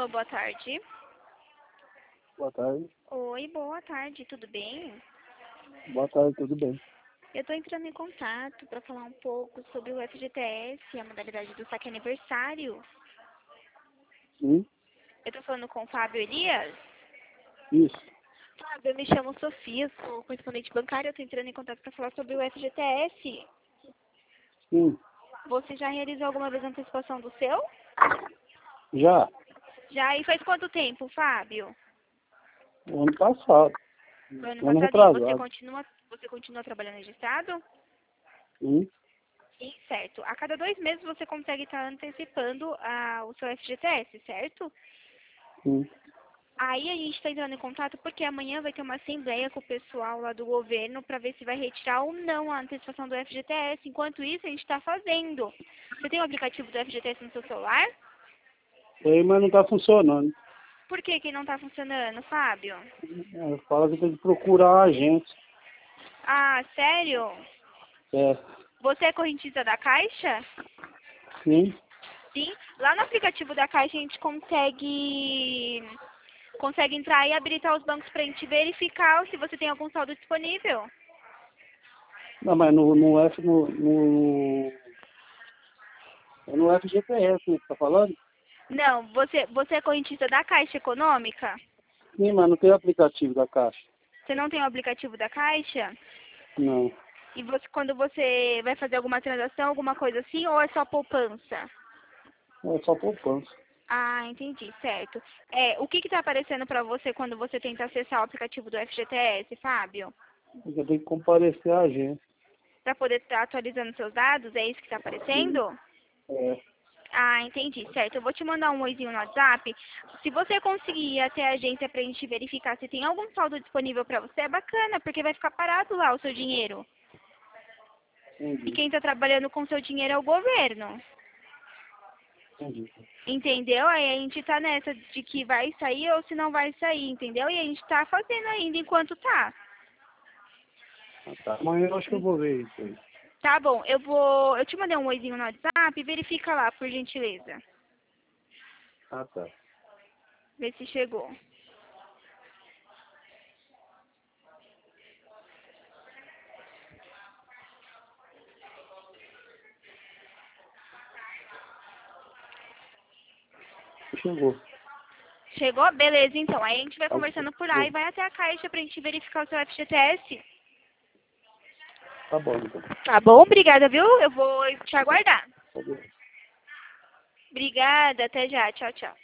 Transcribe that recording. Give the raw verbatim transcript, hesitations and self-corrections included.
Alô, boa tarde. Boa tarde. Oi, boa tarde, tudo bem? Boa tarde, tudo bem? Eu estou entrando em contato para falar um pouco sobre o F G T S, a modalidade do saque aniversário. Sim, Eu estou falando com o Fábio Elias. isso. Fábio, eu me chamo Sofia, sou correspondente bancária, eu estou entrando em contato para falar sobre o F G T S. Sim, Você já realizou alguma vez a antecipação do seu? já. Já, e faz quanto tempo, Fábio? No ano passado. No ano No ano passado, e você retrasado. continua, você continua trabalhando registrado? Sim, Sim, certo. A cada dois meses você consegue estar antecipando ah, o seu F G T S, certo? sim. Aí a gente está entrando em contato porque amanhã vai ter uma assembleia com o pessoal lá do governo para ver se vai retirar ou não a antecipação do F G T S. Enquanto isso, a gente está fazendo. Você tem o aplicativo do F G T S no seu celular? Tem, mas não tá funcionando. Por que que não está funcionando, Fábio? É, fala que tem que procurar a agência. Ah, sério? É, Você é correntista da Caixa? sim. Sim. Lá no aplicativo da Caixa a gente consegue consegue entrar e habilitar os bancos para a gente verificar se você tem algum saldo disponível. Não, mas no, no F, no, no, é no F G T S, né, que você tá falando? Não, você, você é correntista da Caixa Econômica? Sim, mas não tem aplicativo da Caixa. Você não tem o aplicativo da Caixa? Não. E você, quando você vai fazer alguma transação, alguma coisa assim, ou é só poupança? É só poupança. Ah, entendi, certo. É, o que está aparecendo para você quando você tenta acessar o aplicativo do F G T S, Fábio? Porque tem que comparecer à agência. Para poder estar atualizando seus dados, é isso que está aparecendo? É, Ah, entendi, certo. Eu vou te mandar um oizinho no WhatsApp. Se você conseguir ir até a agência pra gente verificar se tem algum saldo disponível pra você, é bacana, porque vai ficar parado lá o seu dinheiro. E entendi. quem tá trabalhando com o seu dinheiro é o governo. Entendi. Entendeu? Aí a gente tá nessa de que vai sair ou se não vai sair, entendeu? E a gente tá fazendo ainda enquanto tá. Ah, tá. Amanhã eu acho que eu vou ver isso aí. Tá bom, eu vou. Eu te mandei um oizinho no WhatsApp, verifica lá, por gentileza. Ah, tá. Vê se chegou. Chegou. Chegou? Beleza, então. Aí a gente vai Tá conversando por lá e vai até a caixa pra gente verificar o seu F G T S. tá bom, então. Tá bom? Obrigada, viu? Eu vou te aguardar. Tá bom. Obrigada, até já. Tchau, tchau.